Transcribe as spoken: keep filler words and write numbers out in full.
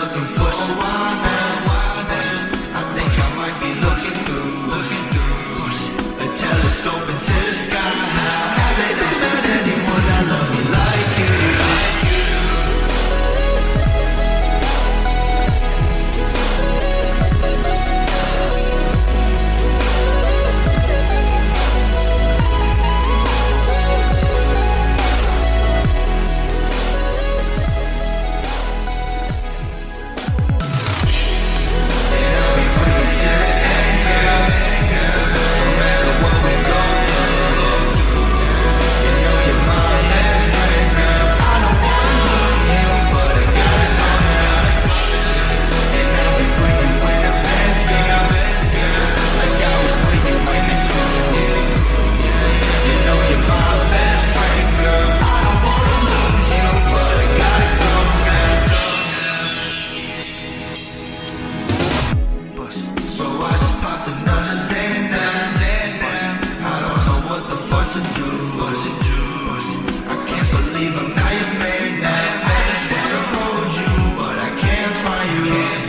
looking for someone else. I think I might be looking through, looking through a telescope into the sky. Haven't I found anyone that love me like you, like you? So I just popped another Xanax. I don't know what the fuck to do. I can't believe I'm not your man now. I just wanna hold you, but I can't find you.